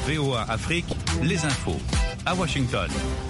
VOA Afrique, les infos. À Washington.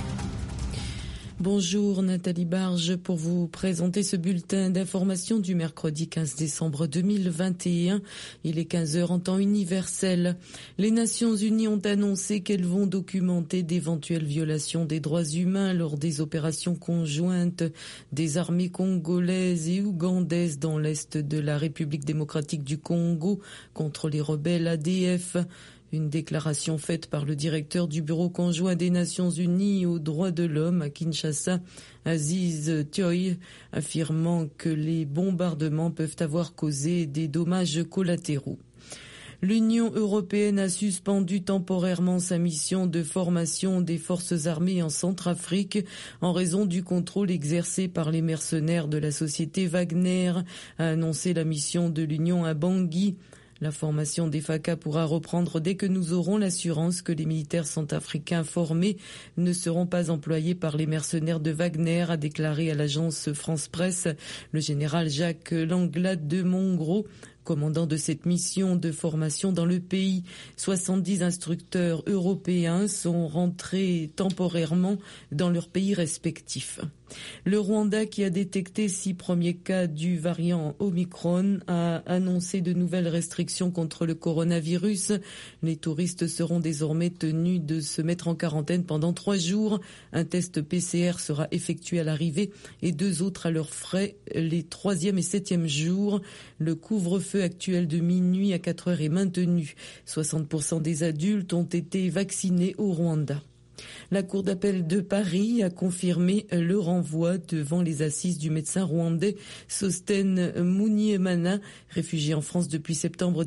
Bonjour Nathalie Barge pour vous présenter ce bulletin d'information du mercredi 15 décembre 2021. Il est 15h en temps universel. Les Nations Unies ont annoncé qu'elles vont documenter d'éventuelles violations des droits humains lors des opérations conjointes des armées congolaises et ougandaises dans l'est de la République démocratique du Congo contre les rebelles ADF. Une déclaration faite par le directeur du Bureau conjoint des Nations Unies aux droits de l'homme à Kinshasa, Aziz Thioye, affirmant que les bombardements peuvent avoir causé des dommages collatéraux. L'Union européenne a suspendu temporairement sa mission de formation des forces armées en Centrafrique en raison du contrôle exercé par les mercenaires de la société Wagner, a annoncé la mission de l'Union à Bangui. La formation des FACA pourra reprendre dès que nous aurons l'assurance que les militaires centrafricains formés ne seront pas employés par les mercenaires de Wagner, a déclaré à l'agence France Presse le général Jacques Langlade de Mongros, commandant de cette mission de formation dans le pays. 70 instructeurs européens sont rentrés temporairement dans leurs pays respectifs. Le Rwanda, qui a détecté 6 premiers cas du variant Omicron, a annoncé de nouvelles restrictions contre le coronavirus. Les touristes seront désormais tenus de se mettre en quarantaine pendant 3 jours. Un test PCR sera effectué à l'arrivée et 2 autres à leurs frais les 3e et 7e jours. Le couvre-feu actuel de minuit à 4 heures est maintenu. 60% des adultes ont été vaccinés au Rwanda. La Cour d'appel de Paris a confirmé le renvoi devant les assises du médecin rwandais Sosten Muniemana, réfugié en France depuis septembre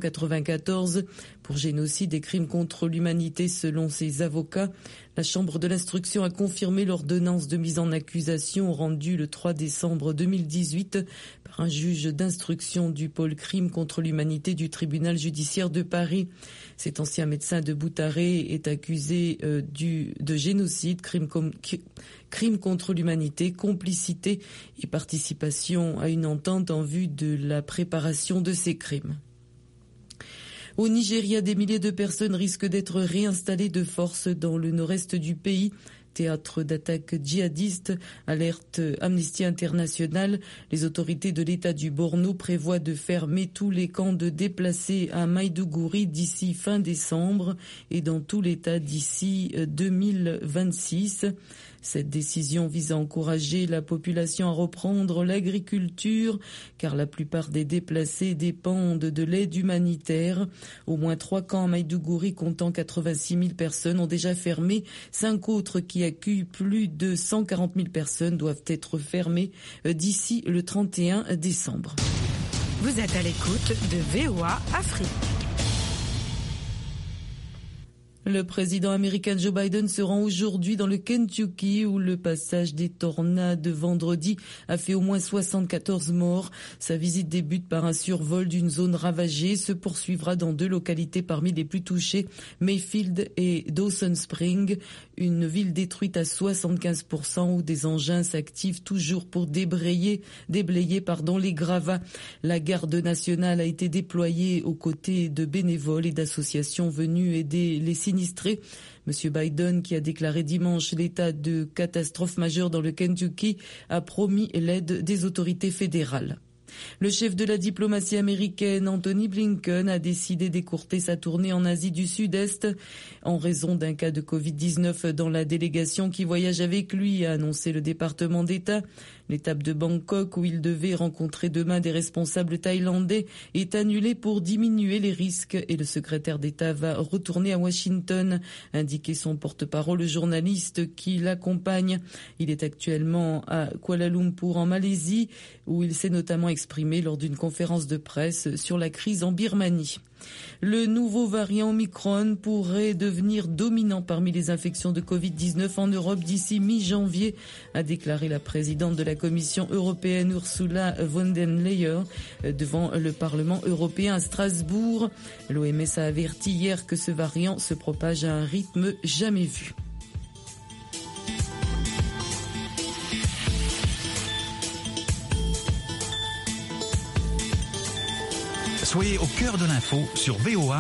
1994, pour génocide et crimes contre l'humanité selon ses avocats. La Chambre de l'instruction a confirmé l'ordonnance de mise en accusation rendue le 3 décembre 2018 par un juge d'instruction du pôle crimes contre l'humanité du tribunal judiciaire de Paris. Cet ancien médecin de Boutaré est accusé de génocide, crime contre l'humanité, complicité et participation à une entente en vue de la préparation de ces crimes. Au Nigeria, des milliers de personnes risquent d'être réinstallées de force dans le nord-est du pays. Théâtre d'attaques djihadistes, alerte Amnesty International. Les autorités de l'État du Borno prévoient de fermer tous les camps de déplacés à Maïdougouri d'ici fin décembre et dans tout l'État d'ici 2026. Cette décision vise à encourager la population à reprendre l'agriculture, car la plupart des déplacés dépendent de l'aide humanitaire. Au moins 3 camps à Maïdougouri comptant 86 000 personnes ont déjà fermé. 5 autres qui accueillent plus de 140 000 personnes doivent être fermés d'ici le 31 décembre. Vous êtes à l'écoute de VOA Afrique. Le président américain Joe Biden se rend aujourd'hui dans le Kentucky où le passage des tornades vendredi a fait au moins 74 morts. Sa visite débute par un survol d'une zone ravagée, se poursuivra dans 2 localités parmi les plus touchées, Mayfield et Dawson Spring, une ville détruite à 75% où des engins s'activent toujours pour déblayer les gravats. La garde nationale a été déployée aux côtés de bénévoles et d'associations venues aider les sinistrés. Monsieur Biden, qui a déclaré dimanche l'état de catastrophe majeure dans le Kentucky, a promis l'aide des autorités fédérales. Le chef de la diplomatie américaine, Anthony Blinken, a décidé d'écourter sa tournée en Asie du Sud-Est en raison d'un cas de Covid-19 dans la délégation qui voyage avec lui, a annoncé le département d'État. L'étape de Bangkok, où il devait rencontrer demain des responsables thaïlandais, est annulée pour diminuer les risques et le secrétaire d'État va retourner à Washington, indiqué son porte-parole, le journaliste qui l'accompagne. Il est actuellement à Kuala Lumpur en Malaisie, où il s'est notamment exprimé lors d'une conférence de presse sur la crise en Birmanie. Le nouveau variant Omicron pourrait devenir dominant parmi les infections de Covid-19 en Europe d'ici mi-janvier, a déclaré la présidente de la Commission européenne Ursula von der Leyen devant le Parlement européen à Strasbourg. L'OMS a averti hier que ce variant se propage à un rythme jamais vu. Soyez au cœur de l'info sur VOA.